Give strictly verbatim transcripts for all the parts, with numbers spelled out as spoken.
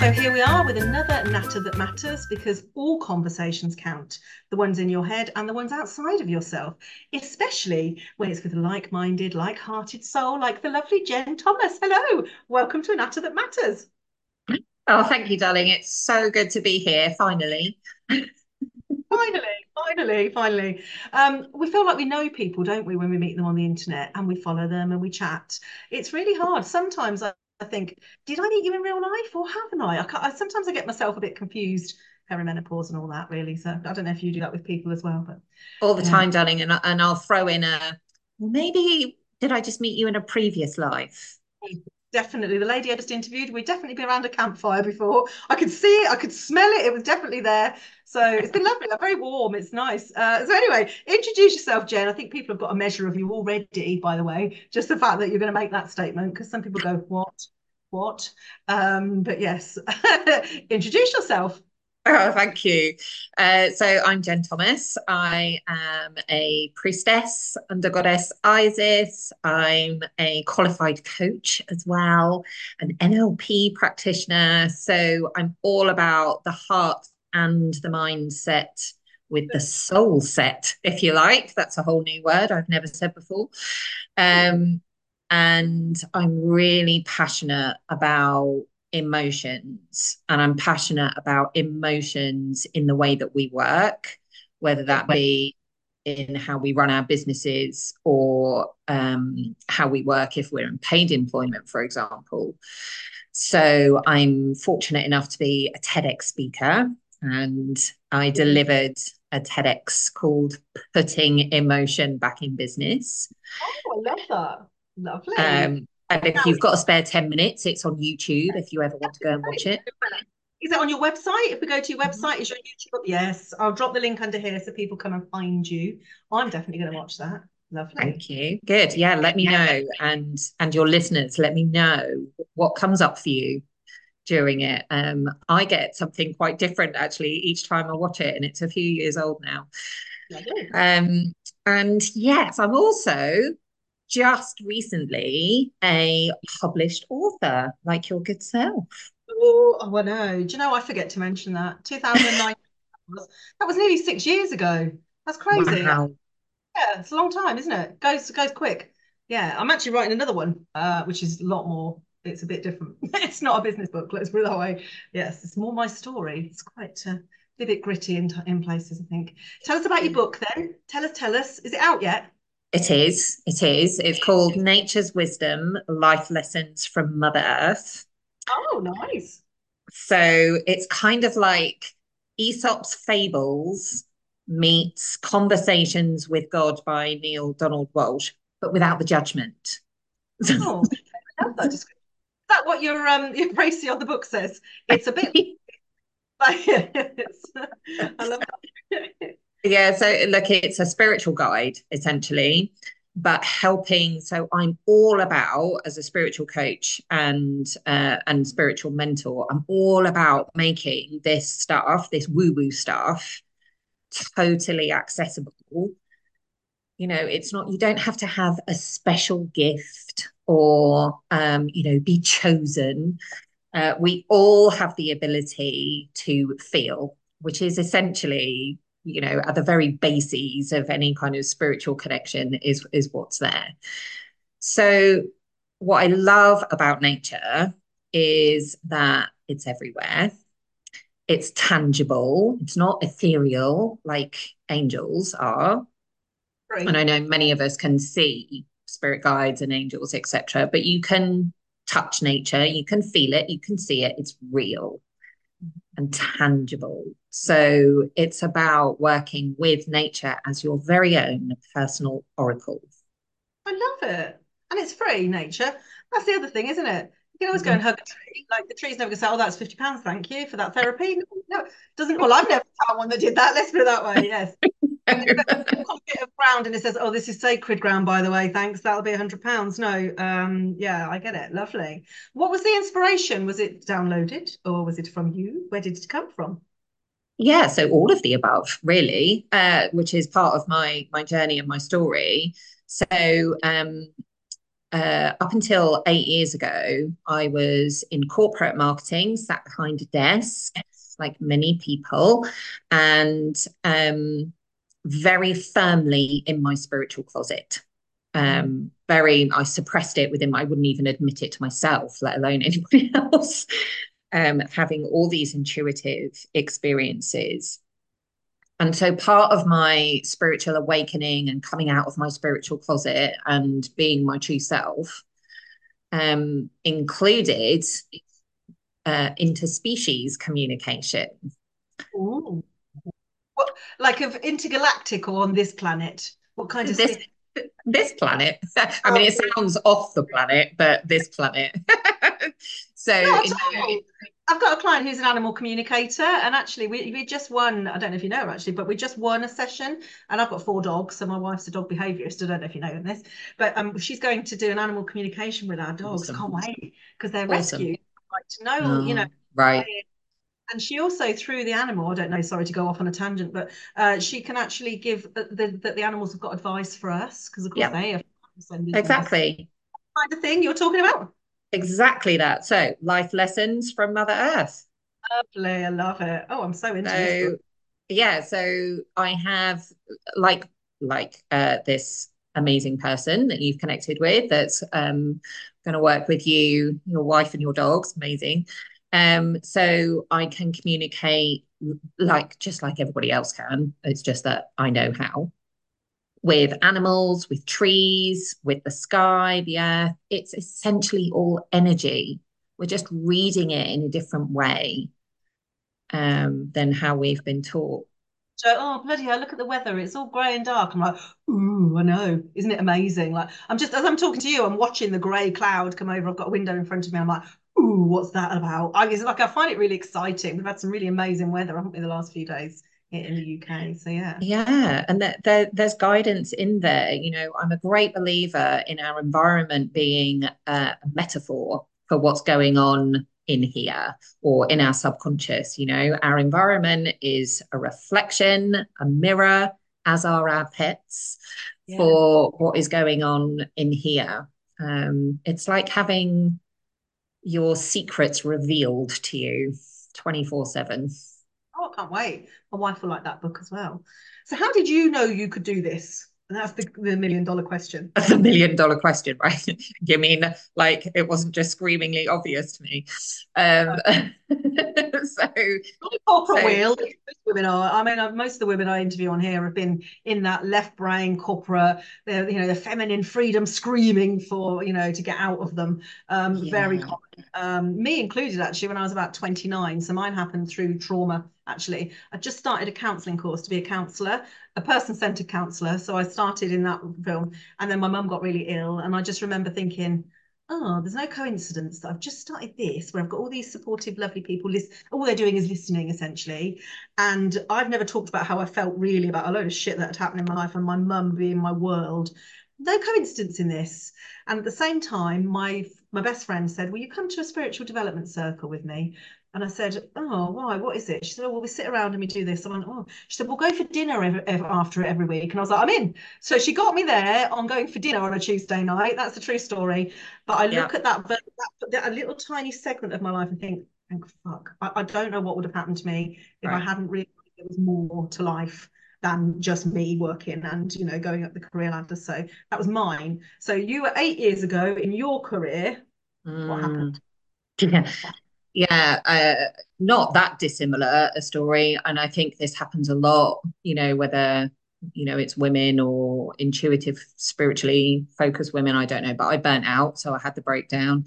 So here we are with another Natter That Matters, because all conversations count, the ones in your head and the ones outside of yourself, especially when it's with a like-minded, like-hearted soul like the lovely Jen Thomas. Hello, welcome to a Natter That Matters. Oh, thank you, darling. It's so good to be here, finally. Finally, finally, finally. Um, we feel like we know people, don't we, when we meet them on the internet and we follow them and we chat. It's really hard. Sometimes I, I think, did I meet you in real life or haven't I? I, can't, I sometimes I get myself a bit confused, perimenopause and all that, really. So I don't know if you do that with people as well, but All the yeah. time, darling. And, and I'll throw in a, well, maybe did I just meet you in a previous life? Definitely. The lady I just interviewed, we'd definitely been around a campfire before. I could see it, I could smell it. It was definitely there. So it's been lovely. I'm very warm. It's nice. Uh, so anyway, introduce yourself, Jen. I think people have got a measure of you already, by the way. Just the fact that you're going to make that statement, because some people go, what? What? Um, but yes, introduce yourself. Oh, thank you. Uh, so I'm Jen Thomas. I am a priestess under Goddess Isis. I'm a qualified coach as well, an N L P practitioner. So I'm all about the heart and the mindset with the soul set, if you like. That's a whole new word I've never said before. Um, and I'm really passionate about emotions, and I'm passionate about emotions in the way that we work, whether that be in how we run our businesses or um, how we work if we're in paid employment, for example. So I'm fortunate enough to be a TEDx speaker, and I delivered a TEDx called Putting Emotion Back in Business. Oh, I love that. Lovely. Um, and if Now, you've got a spare ten minutes, it's on YouTube if you ever want to go and watch it. is it on your website? If we go to your Mhm. website, is your YouTube? Yes, I'll drop the link under here so people come and find you. I'm definitely going to watch that. Lovely. Thank you. Good. Yeah, let me know. And and your listeners, let me know what comes up for you during it. Um, I get something quite different actually each time I watch it, and it's a few years old now. Lovely. Um, and yes, I'm also just recently a published author, like your good self. Oh, oh, I know. Do you know, I forget to mention that. two thousand nine, was, that was nearly six years ago. That's crazy. Wow. Yeah, it's a long time, isn't it? Goes goes quick. Yeah, I'm actually writing another one, uh, which is a lot more. It's a bit different. It's not a business book, let's put it that way. Yes, it's more my story. It's quite uh, a bit gritty in, in places, I think. Tell us about your book then. Tell us, tell us. Is it out yet? It is. It is. It's called Nature's Wisdom: Life Lessons from Mother Earth. Oh, nice. So it's kind of like Aesop's Fables meets Conversations with God by Neil Donald Walsh, but without the judgment. Oh, I love that description. Is that what your um your précis on the book says? It's a bit like yes. I love that. Yeah, so look, it's a spiritual guide essentially, but helping. So I'm all about, as a spiritual coach and uh, and spiritual mentor, I'm all about making this stuff, this woo-woo stuff, totally accessible. You know, it's not, you don't have to have a special gift or um, you know, be chosen. Uh, we all have the ability to feel, which is essentially, you know, at the very bases of any kind of spiritual connection is is what's there. So what I love about nature is that it's everywhere. It's tangible. It's not ethereal like angels are. And Great. I know many of us can see spirit guides and angels, et cetera, but you can touch nature, you can feel it, you can see it, it's real and tangible. So it's about working with nature as your very own personal oracle. I love it. And it's free, nature. That's the other thing, isn't it? You can always go and Mhm. hug a tree. Like the tree's never gonna say, oh, that's fifty pounds, thank you for that therapy. No, no, it doesn't. Well, I've never found one that did that. Let's put it that way. Yes. And then if it on a bit of ground and it says, oh, this is sacred ground, by the way, thanks, that'll be a hundred pounds. No, um, yeah, I get it. Lovely. What was the inspiration? Was it downloaded or was it from you? Where did it come from? Yeah, so all of the above, really, uh, which is part of my my journey and my story. So um, uh, up until eight years ago, I was in corporate marketing, sat behind a desk, like many people, and um, very firmly in my spiritual closet. Um, very, I suppressed it within my, I wouldn't even admit it to myself, let alone anybody else. Um, having all these intuitive experiences. And so part of my spiritual awakening and coming out of my spiritual closet and being my true self um, included uh, interspecies communication. Ooh. What, like of intergalactic or on this planet? What kind of This thing? this planet. I mean, Oh, it sounds off the planet, but this planet. So not in at all. I've got a client who's an animal communicator, and actually, we, we just won. I don't know if you know actually, but we just won a session. And I've got four dogs, so my wife's a dog behaviourist. I don't know if you know this, but um, she's going to do an animal communication with our dogs. awesome, Can't wait because they're awesome. rescued. Like to know, you know. Oh, right. And she also, through the animal, I don't know, sorry to go off on a tangent, but uh, she can actually give that the, the, the animals have got advice for us because, of course, Yep, they have senders and this exactly. kind of thing you're talking about. Exactly that. So life lessons from Mother Earth. Lovely, I love it. Oh, I'm so into this book. So yeah, so I have like like uh, this amazing person that you've connected with that's um, going to work with you, your wife and your dogs. Amazing. Um, so I can communicate like just like everybody else can. It's just that I know how with animals, with trees, with the sky, the earth. It's essentially all energy. We're just reading it in a different way um, than how we've been taught. So, oh bloody hell, look at the weather. It's all grey and dark. I'm like, ooh, I know. Isn't it amazing? Like I'm just as I'm talking to you, I'm watching the grey cloud come over. I've got a window in front of me. I'm like, ooh, what's that about? I it's like I find it really exciting. We've had some really amazing weather, haven't we, the last few days here in the U K. So yeah. Yeah, and that there, there's guidance in there. You know, I'm a great believer in our environment being a metaphor for what's going on in here or in our subconscious. You know, our environment is a reflection, a mirror, as are our pets, Yeah. for what is going on in here. Um, it's like having your secrets revealed to you twenty-four seven. Oh, I can't wait. My wife will like that book as well. So how did you know you could do this? And that's the, the million dollar question. That's a million dollar question, right? You mean like it wasn't just screamingly obvious to me? Um, so, Corporate so wheel. Most women are. I mean, uh, most of the women I interview on here have been in that left brain corporate, the you know, the feminine freedom screaming for, you know, to get out of them. Um, very yeah, common. Um, me included, actually, when I was about twenty-nine. So mine happened through trauma, actually. I just started a counselling course to be a counsellor, a person-centered counsellor. So I started in that film. And then my mum got really ill. And I just remember thinking, oh, there's no coincidence that I've just started this, where I've got all these supportive, lovely people. List- all they're doing is listening, essentially. And I've never talked about how I felt really about a load of shit that had happened in my life and my mum being my world. No coincidence in this. And at the same time, my my best friend said, will you come to a spiritual development circle with me? And I said, oh, why? What is it? She said, oh, well, we sit around and we do this. I went, oh, she said, we'll go for dinner every, every, after it every week. And I was like, I'm in. So she got me there on going for dinner on a Tuesday night. That's a true story. But I yeah, look at that, that, that a little tiny segment of my life and think, thank fuck, I, I don't know what would have happened to me if I right. hadn't realized there was more to life than just me working and you know going up the career ladder. So that was mine. So you were eight years ago in your career. What happened? Mm, yeah, yeah, uh, not that dissimilar a story, and I think this happens a lot. You know, whether you know it's women or intuitive, spiritually focused women, I don't know, but I burnt out, so I had the breakdown.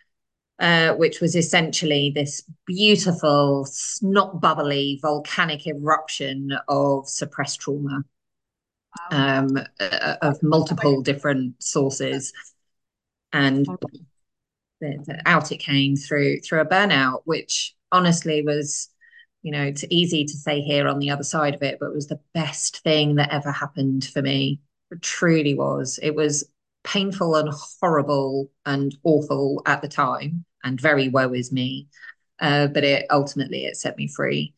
Uh, which was essentially this beautiful, snot bubbly volcanic eruption of suppressed trauma Wow. um, uh, of multiple different sources. And the, the out it came through through a burnout, which honestly was, you know, it's easy to say here on the other side of it, but it was the best thing that ever happened for me. It truly was. It was painful and horrible and awful at the time, and very woe is me. Uh, but it ultimately it set me free.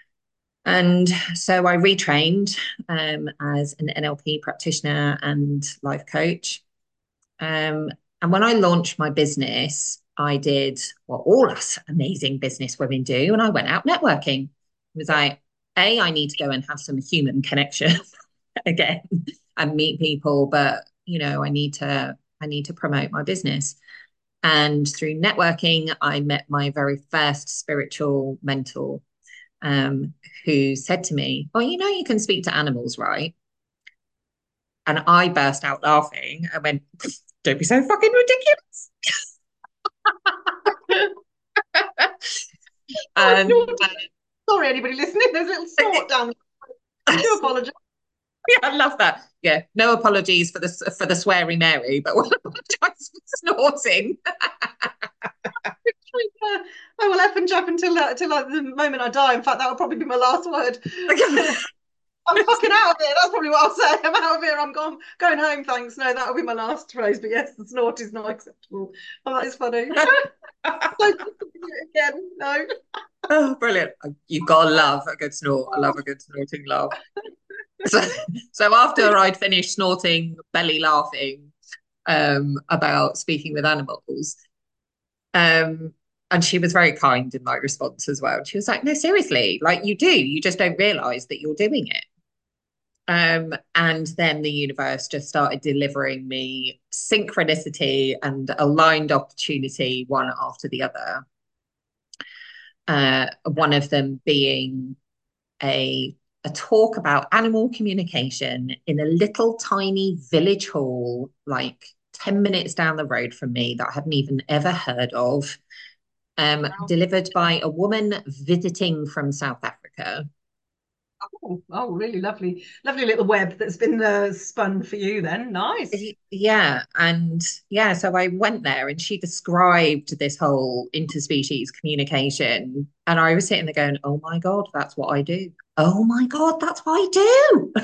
And so I retrained um, as an N L P practitioner and life coach. Um, And when I launched my business, I did what all us amazing business women do, and I went out networking. It was like, A, I need to go and have some human connection again and meet people, but you know, I need to I need to promote my business. And through networking, I met my very first spiritual mentor, um, who said to me, "Oh, you know, you can speak to animals, right?" And I burst out laughing and went, "Don't be so fucking ridiculous." And Oh, sorry, anybody listening. There's a little snort down there. I do apologize. yeah, I love that. Yeah, no apologies for the for the sweary Mary, but we'll apologise for snorting. I will F and jab until uh, until uh, the moment I die. In fact, that will probably be my last word. I'm fucking out of here. That's probably what I'll say. I'm out of here. I'm gone. Going home. Thanks. No, that'll be my last phrase. But yes, the snort is not acceptable. Oh, that is funny. So again, no. Oh, brilliant. You've got to love a good snort. I love a good snorting laugh. So, so after I'd finished snorting, belly laughing, um, about speaking with animals, um, and she was very kind in my response as well. She was like, "No, seriously, like you do, you just don't realize that you're doing it." Um, and then the universe just started delivering me synchronicity and aligned opportunity one after the other. Uh, one of them being a a talk about animal communication in a little tiny village hall, like ten minutes down the road from me, that I hadn't even ever heard of, um, Wow. delivered by a woman visiting from South Africa. Oh, oh, really lovely, lovely little web that's been uh, spun for you. Then nice. Yeah, and yeah, so I went there and she described this whole interspecies communication. And I was sitting there going, "Oh my God, that's what I do. Oh my God, that's what I do."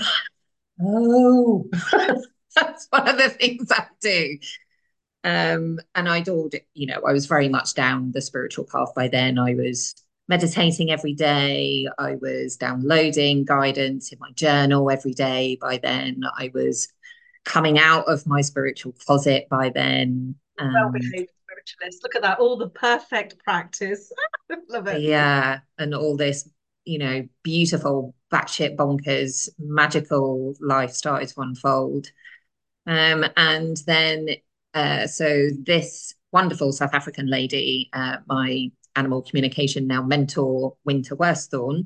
Oh, that's one of the things I do. Um, and I'd all, you know, I was very much down the spiritual path by then. I was meditating every day. I was downloading guidance in my journal every day by then. I was coming out of my spiritual closet by then. And Well-behaved spiritualist. Look at that. All the perfect practice. Love it. yeah, and all this, you know, beautiful, batshit bonkers, magical life started to unfold. Um, and then, uh, so this wonderful South African lady, uh, my animal communication now mentor, Winter Worsthorne,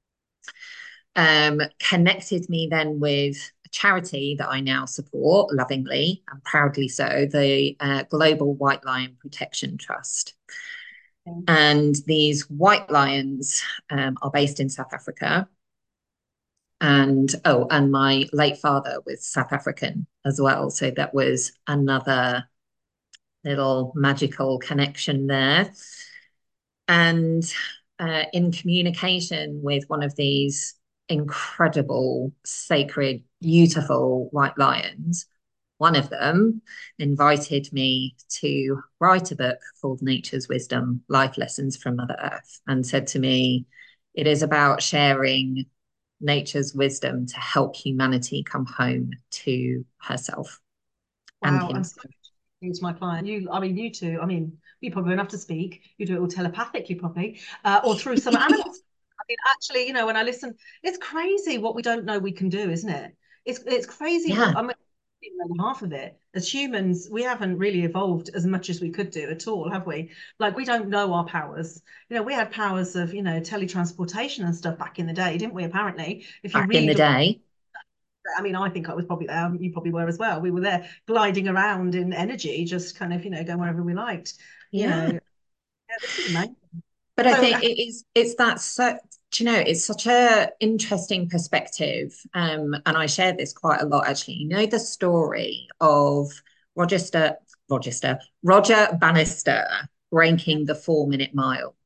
um, connected me then with a charity that I now support lovingly and proudly so, the uh, Global White Lion Protection Trust. Okay. And these white lions um, are based in South Africa. And oh, and my late father was South African as well. So that was another little magical connection there. And uh, in communication with one of these incredible, sacred, beautiful white lions, one of them invited me to write a book called Nature's Wisdom, Life Lessons from Mother Earth, and said to me, "It is about sharing nature's wisdom to help humanity come home to herself and Wow, I'm so himself." to my client. You, I mean, you two. I mean, you probably don't have to speak. You do it all telepathically, probably, uh, or through some animals. I mean, actually, you know, when I listen, it's crazy what we don't know we can do, isn't it? It's it's crazy what Yeah, I mean. Even half of it as humans, we haven't really evolved as much as we could do at all, have we? Like, we don't know our powers. You know, we had powers of, you know, teletransportation and stuff back in the day, didn't we? Apparently, if you back in the read, day. I mean, I think I was probably there. You probably were as well. We were there gliding around in energy, just kind of, you know, going wherever we liked. You know, Yeah. yeah, this is amazing. But I So, think it is, it's that, so, do you know, it's such a interesting perspective. Um, and I share this quite a lot, actually. You know, the story of Roger, Roger, Roger Bannister yeah, breaking the four minute mile,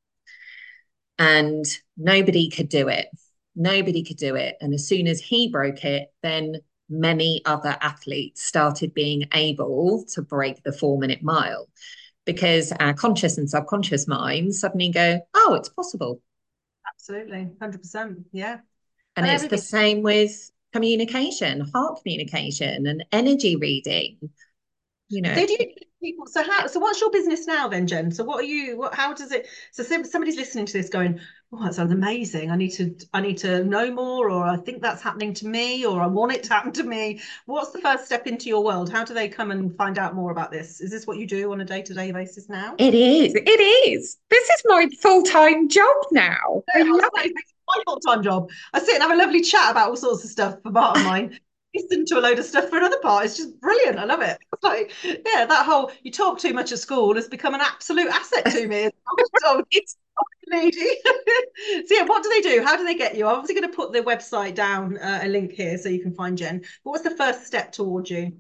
and nobody could do it. Nobody could do it. And as soon as he broke it, then many other athletes started being able to break the four minute mile, because our conscious and subconscious minds suddenly go, "Oh, it's possible." absolutely, one hundred percent. Yeah. And And it's the everything. same with communication, heart communication, and energy reading. you know. So do you people? So how? So what's your business now then, Jen? So what are you? What? How does it? So somebody's listening to this, going, "Oh, that sounds amazing. I need to. I need to know more, or I think that's happening to me, or I want it to happen to me." What's the first step into your world? How do they come and find out more about this? Is this what you do on a day-to-day basis now? It is. It is. This is my full-time job now. I I was love like, it. it's my full-time job. I sit and have a lovely chat about all sorts of stuff for part of mine. Listen to a load of stuff for another part. It's just brilliant. I love it. It's like, yeah, that whole you talk too much at school has become an absolute asset to me. So, It's lady. So yeah, what do they do? How do they get you? I'm obviously going to put the website down, uh, a link here so you can find Jen. But what's the first step towards you?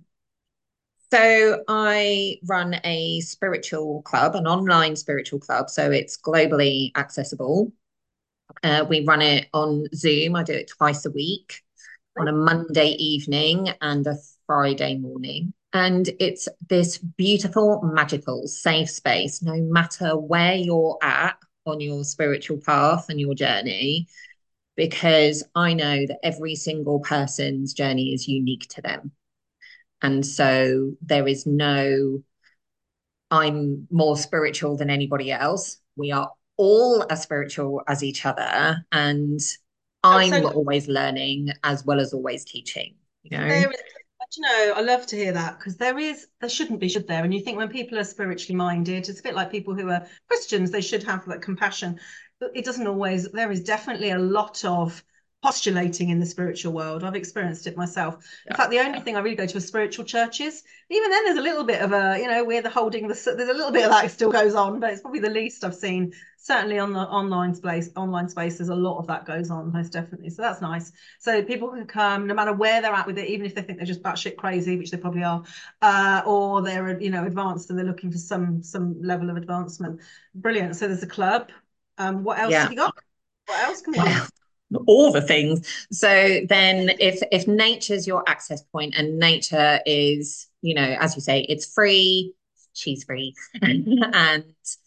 so I run a spiritual club, an online spiritual club. So it's globally accessible. Uh, we run it on Zoom. I do it twice a week on a Monday evening and a Friday morning. And it's this beautiful, magical, safe space, no matter where you're at on your spiritual path and your journey, because I know that every single person's journey is unique to them. And so there is no, I'm more spiritual than anybody else. We are all as spiritual as each other. And Oh, I'm so always learning as well as always teaching, you know? there is, you know, I love to hear that because there is, there shouldn't be, should there? And you think when people are spiritually minded, it's a bit like people who are Christians, they should have that compassion. But it doesn't always, there is definitely a lot of postulating in the spiritual world. I've experienced it myself. In Yeah. fact, the only thing I really go to are spiritual churches. Even then, there's a little bit of a, you know, we're the holding the, there's a little bit of that still goes on, but it's probably the least I've seen. Certainly on the online space, online space, there's a lot of that goes on, most definitely. So that's nice. So people can come no matter where they're at with it, even if they think they're just batshit crazy, which they probably are, uh, or they're, you know, advanced and they're looking for some some level of advancement. Brilliant. So there's a club. Um, what else have Yeah. you got? What else can we do? Well, all the things. So then if if nature's your access point and nature is, you know, as you say, it's free, she's free, and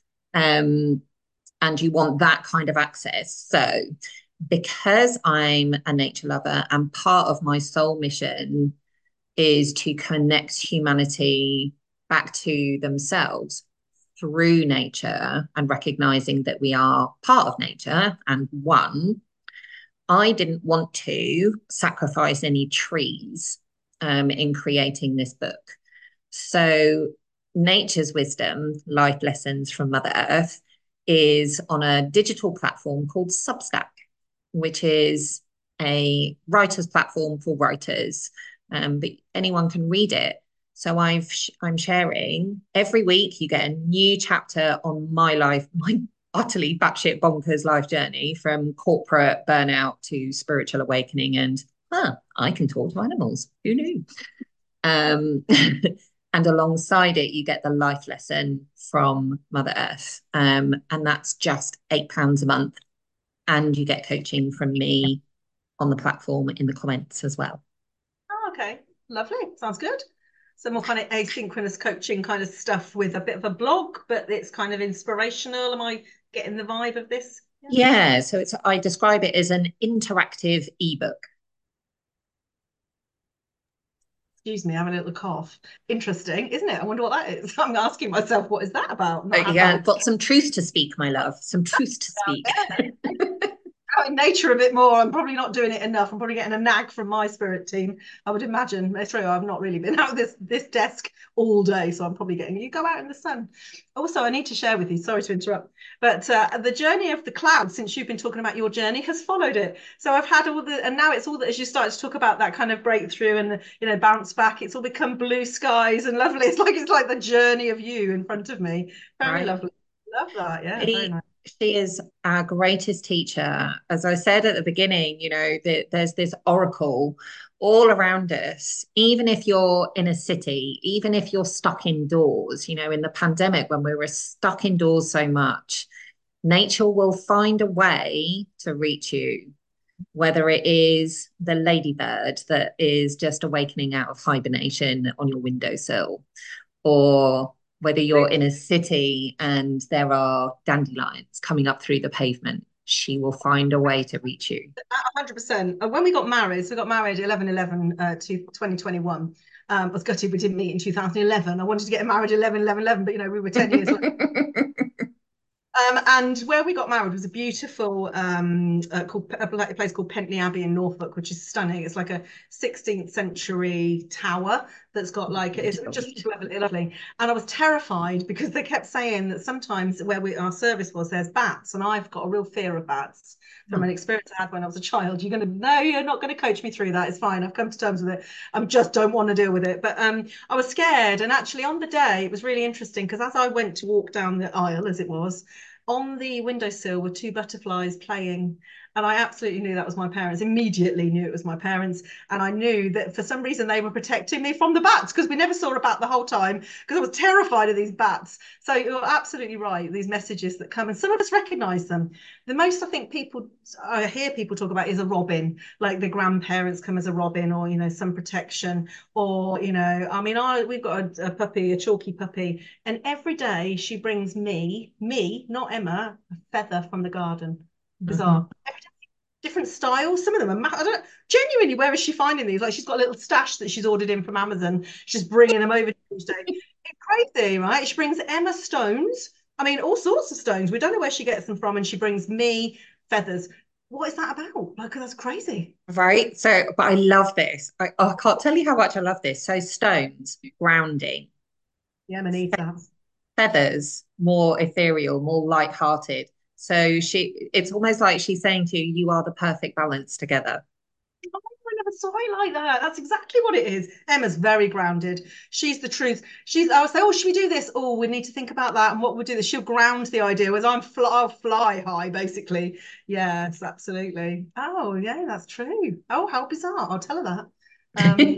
um and you want that kind of access. So because I'm a nature lover and part of my soul mission is to connect humanity back to themselves through nature and recognizing that we are part of nature and one, I didn't want to sacrifice any trees um, in creating this book. So, Nature's Wisdom, Life Lessons from Mother Earth, is on a digital platform called Substack, which is a writer's platform for writers, um, but anyone can read it. So I've I'm sharing every week. You get a new chapter on my life, my utterly batshit bonkers life journey from corporate burnout to spiritual awakening. And huh, I can talk to animals. Who knew? Um, and alongside it, you get the life lesson from Mother Earth. Um, and that's just eight pounds a month. And you get coaching from me on the platform in the comments as well. Oh, okay. Lovely. Sounds good. Some more kind of asynchronous coaching kind of stuff with a bit of a blog, but it's kind of inspirational. Am I getting the vibe of this? Yeah. Yeah, so it's I describe it as an interactive ebook. Excuse me, I have a little cough. Interesting, isn't it? I wonder what that is. I'm asking myself, what is that about? Uh, Not had yeah, that. got some truth to speak, my love. Some truth to speak. Out in nature a bit more. I'm probably not doing it enough. I'm probably getting a nag from my spirit team. I would imagine. It's true. I've not really been out of this this desk all day, so I'm probably getting you go out in the sun. Also, I need to share with you. Sorry to interrupt, but uh, the journey of the cloud, since you've been talking about your journey, has followed it. So I've had all the, and now it's all that as you start to talk about that kind of breakthrough and the, you know, bounce back. It's all become blue skies and lovely. It's like it's like the journey of you in front of me. Very Right. lovely. Love that. Yeah, very She, nice. she is our greatest teacher. As I said at the beginning, you know, that there's this oracle all around us. Even if you're in a city, even if you're stuck indoors, you know, in the pandemic when we were stuck indoors so much, nature will find a way to reach you, whether it is the ladybird that is just awakening out of hibernation on your windowsill, or whether you're in a city and there are dandelions coming up through the pavement, she will find a way to reach you. one hundred percent. When we got married, so we got married eleven eleven uh, to twenty twenty-one. Um, I was gutted we didn't meet in two thousand eleven. I wanted to get married eleven, eleven, eleven, but you know, we were ten years later. Um, and where we got married was a beautiful um, uh, called a place called Pentley Abbey in Norfolk, which is stunning. It's like a sixteenth century tower that's got like it's just lovely, lovely. And I was terrified because they kept saying that sometimes where we our service was, there's bats, and I've got a real fear of bats from an experience I had when I was a child. You're gonna no, you're not gonna coach me through that. It's fine. I've come to terms with it. I just don't want to deal with it. But um, I was scared, and actually on the day it was really interesting because as I went to walk down the aisle, as it was on the windowsill were two butterflies playing. And I absolutely knew that was my parents, immediately knew it was my parents. And I knew that for some reason they were protecting me from the bats because we never saw a bat the whole time because I was terrified of these bats. So you're absolutely right, these messages that come, and some of us recognize them. The most I think people, I hear people talk about is a robin, like the grandparents come as a robin or, you know, some protection or, you know, I mean, I we've got a, a puppy, a chalky puppy, and every day she brings me, me, not Emma, a feather from the garden. Bizarre. Mhm. Different styles. Some of them are. I don't genuinely. Where is she finding these? Like she's got a little stash that she's ordered in from Amazon. She's bringing them over each day. It's crazy, right? She brings Emma stones. I mean, all sorts of stones. We don't know where she gets them from, and she brings me feathers. What is that about? Like, that's crazy. Right. So, but I love this. I, I can't tell you how much I love this. So, stones, grounding, Yeah, Manita. feathers, more ethereal, more light-hearted. So she, it's almost like she's saying to you, you are the perfect balance together. Oh, I never saw it like that. That's exactly what it is. Emma's very grounded. She's the truth. She's. I was say, oh, should we do this? Oh, we need to think about that and what we'll do. This. She'll ground the idea. Whereas I'm fly, I'll fly high, basically. Yes, absolutely. Oh, yeah, that's true. Oh, how bizarre. I'll tell her that. Um,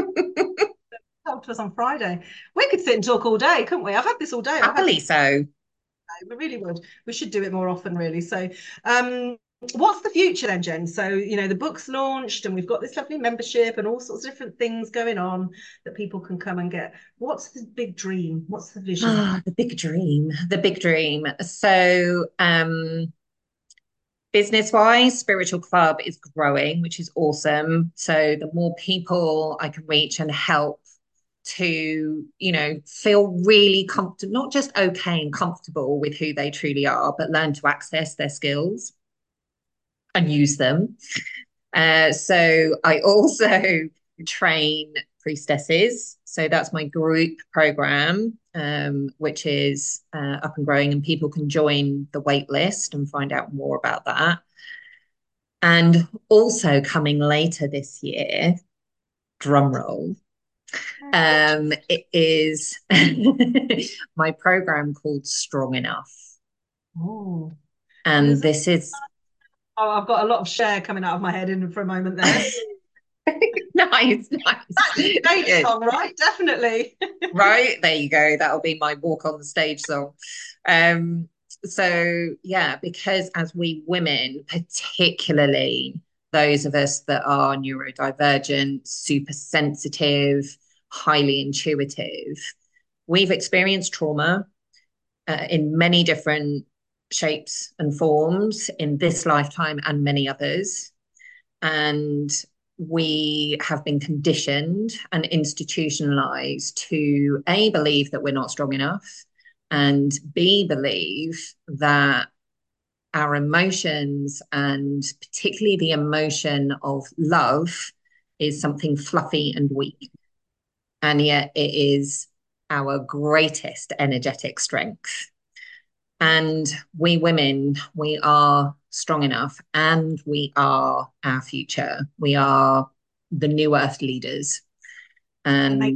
talk to us on Friday. We could sit and talk all day, couldn't we? I've had this all day. I've had Happily this. so. We really would. We should do it more often, really. So, um, what's the future then, Jen? So, you know, the book's launched and we've got this lovely membership and all sorts of different things going on that people can come and get. What's the big dream? What's the vision? Ah, the big dream, the big dream. So, um, business wise, Spiritual Club is growing, which is awesome. So, the more people I can reach and help to, you know, feel really comfortable, not just okay and comfortable with who they truly are, but learn to access their skills and use them. Uh, so I also train priestesses. So that's my group program, um, which is uh, up and growing, and people can join the wait list and find out more about that. And also coming later this year, drum roll, um, it is my program called Strong Enough. Oh, And this is oh, I've got a lot of share coming out of my head in for a moment there. nice, nice. That's your stage Good. song, right? Definitely. Right, there you go. That'll be my walk on the stage song. Um, so yeah, because as we women, particularly those of us that are neurodivergent, super sensitive, highly intuitive, we've experienced trauma uh, in many different shapes and forms in this lifetime and many others. And we have been conditioned and institutionalized to A, believe that we're not strong enough, and B, believe that our emotions, and particularly the emotion of love, is something fluffy and weak. And yet it is our greatest energetic strength. And we women, we are strong enough and we are our future. We are the new earth leaders. And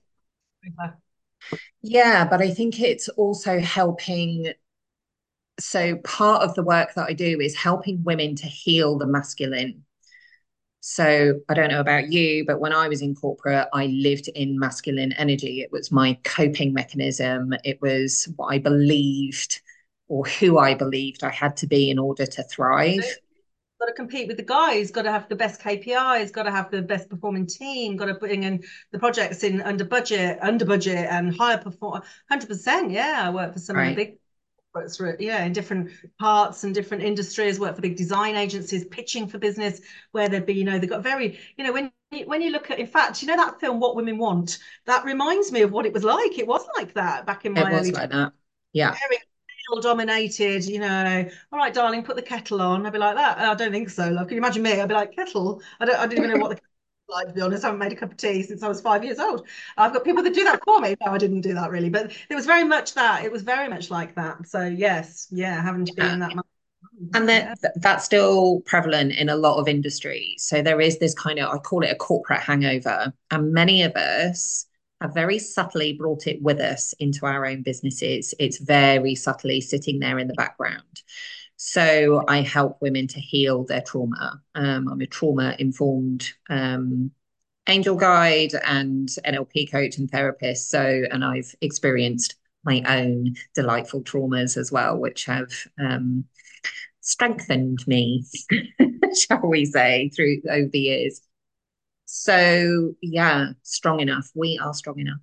yeah, but I think it's also helping. So part of the work that I do is helping women to heal the masculine. So I don't know about you, but when I was in corporate, I lived in masculine energy. It was my coping mechanism. It was what I believed or who I believed I had to be in order to thrive. Got to compete with the guys, got to have the best K P Is, got to have the best performing team, got to bring in the projects in under budget, under budget and higher perform one hundred percent. Yeah, I work for some of the Right. big yeah, in different parts and different industries, work for big design agencies, pitching for business where there'd be, you know, they've got very, you know, when when you look at, in fact, you know that film What Women Want, that reminds me of what it was like. It was like that back in It my was early like that. Yeah. very male dominated, you know. All right, darling, put the kettle on. I'd be like that. I don't think so. Love. Can you imagine me? I'd be like, kettle. I don't. I didn't even know what the kettle was like, to be honest. I haven't made a cup of tea since I was five years old. I've got people that do that for me. No, I didn't do that really, but it was very much that. It was very much like that. So yes, yeah, having to be Yeah. in that. And that Yeah, that's still prevalent in a lot of industries. So there is this kind of, I call it a corporate hangover. And many of us have very subtly brought it with us into our own businesses. It's very subtly sitting there in the background. So I help women to heal their trauma. Um, I'm a trauma informed um, angel guide and N L P coach and therapist. So, and I've experienced my own delightful traumas as well, which have um, strengthened me, shall we say, through over the years. So yeah, strong enough. We are strong enough.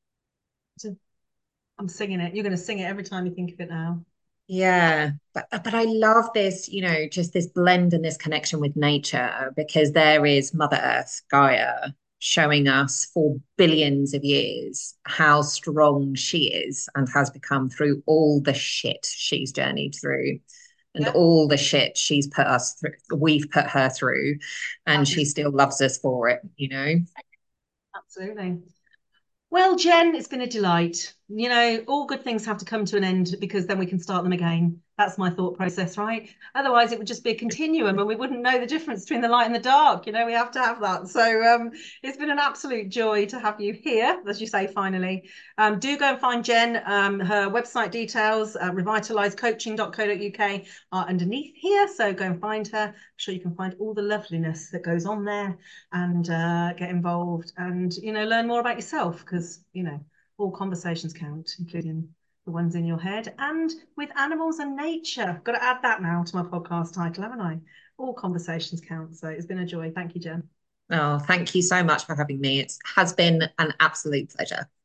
I'm singing it. You're going to sing it every time you think of it now. Yeah, but but I love this, you know, just this blend and this connection with nature because there is Mother Earth, Gaia, showing us for billions of years how strong she is and has become through all the shit she's journeyed through and Yeah, all the shit she's put us through, we've put her through, and she absolutely. still loves us for it, you know? Absolutely. Well, Jen, it's been a delight. You know, all good things have to come to an end because then we can start them again. That's my thought process, right? Otherwise, it would just be a continuum and we wouldn't know the difference between the light and the dark. You know, we have to have that. So um, it's been an absolute joy to have you here, as you say, finally. Um, do go and find Jen. Um, her website details, uh, revitalize coaching dot co dot U K, are underneath here. So go and find her. I'm sure you can find all the loveliness that goes on there and uh, get involved and, you know, learn more about yourself because, you know, all conversations count, including the ones in your head and with animals and nature. Got to add that now to my podcast title, haven't I? All conversations count. So it's been a joy. Thank you, Jen. Oh, thank you so much for having me. It has been an absolute pleasure.